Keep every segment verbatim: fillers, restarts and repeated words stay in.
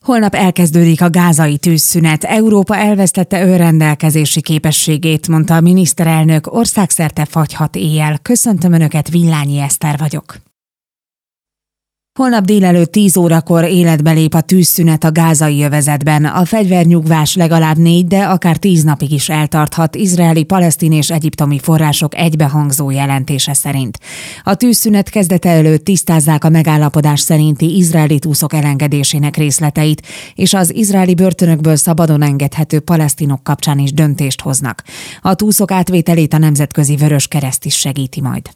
Holnap elkezdődik a gázai tűzszünet. Európa elvesztette önrendelkezési képességét, mondta a miniszterelnök, országszerte fagyhat éjjel. Köszöntöm Önöket, Villányi Eszter vagyok. Holnap délelőtt tíz órakor életbe lép a tűzszünet a gázai övezetben. A fegyvernyugvás legalább négy, de akár tíz napig is eltarthat, izraeli, palesztin és egyiptomi források egybehangzó jelentése szerint. A tűzszünet kezdete előtt tisztázzák a megállapodás szerinti izraeli túszok elengedésének részleteit, és az izraeli börtönökből szabadon engedhető palesztinok kapcsán is döntést hoznak. A túszok átvételét a Nemzetközi Vöröskereszt is segíti majd.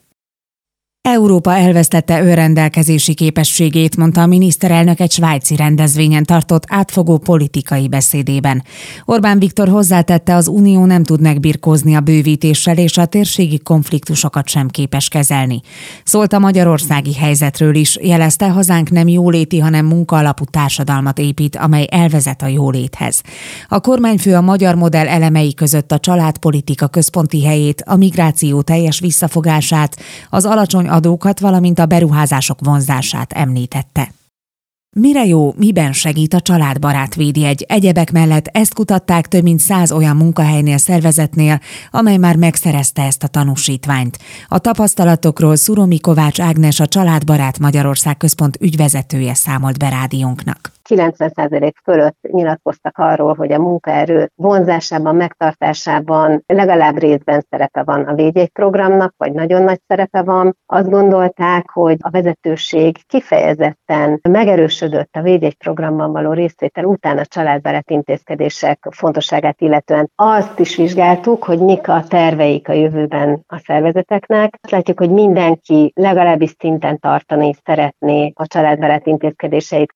Európa elvesztette önrendelkezési képességét, mondta a miniszterelnök egy svájci rendezvényen tartott átfogó politikai beszédében. Orbán Viktor hozzátette, az Unió nem tud megbirkózni a bővítéssel, és a térségi konfliktusokat sem képes kezelni. Szólt a magyarországi helyzetről is, jelezte, hazánk nem jóléti, hanem munkaalapú társadalmat épít, amely elvezet a jóléthez. A kormányfő a magyar modell elemei között a családpolitika központi helyét, a migráció teljes visszafogását, az alacsony adókat, valamint a beruházások vonzását említette. Mire jó, miben segít a családbarát védjegy? Egyebek mellett ezt kutatták több mint száz olyan munkahelynél, szervezetnél, amely már megszerezte ezt a tanúsítványt. A tapasztalatokról Szuromi Kovács Ágnes, a Családbarát Magyarország Központ ügyvezetője számolt be rádiónknak. kilencven százalék fölött nyilatkoztak arról, hogy a munkaerő vonzásában, megtartásában legalább részben szerepe van a védjegyprogramnak, vagy nagyon nagy szerepe van. Azt gondolták, hogy a vezetőség kifejezetten megerősödött a védjegyprogramban való részvétel után a családbarát intézkedések fontosságát illetően. Azt is vizsgáltuk, hogy mik a terveik a jövőben a szervezeteknek. Azt látjuk, hogy mindenki legalábbis szinten tartani szeretné a családbarát intézkedéseit.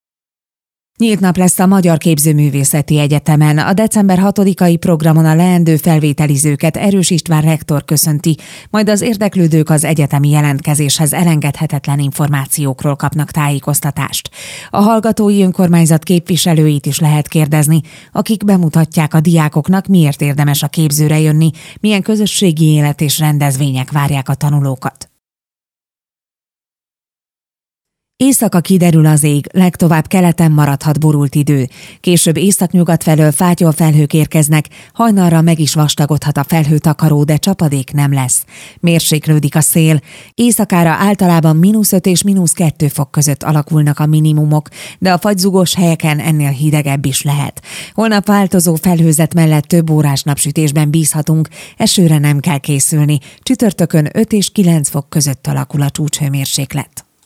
Nyílt nap lesz a Magyar Képzőművészeti Egyetemen. A december hatodikai programon a leendő felvételizőket Erős István rektor köszönti, majd az érdeklődők az egyetemi jelentkezéshez elengedhetetlen információkról kapnak tájékoztatást. A hallgatói önkormányzat képviselőit is lehet kérdezni, akik bemutatják a diákoknak, miért érdemes a képzőre jönni, milyen közösségi élet és rendezvények várják a tanulókat. Éjszaka kiderül az ég, legtovább keleten maradhat borult idő. Később északnyugat felől fátyolfelhők érkeznek, hajnalra meg is vastagodhat a felhőtakaró, de csapadék nem lesz. Mérséklődik a szél. Éjszakára általában mínusz öt és mínusz kettő fok között alakulnak a minimumok, de a fagyzugos helyeken ennél hidegebb is lehet. Holnap változó felhőzet mellett több órás napsütésben bízhatunk, esőre nem kell készülni. Csütörtökön öt és kilenc fok között alakul a csúcshőmérséklet.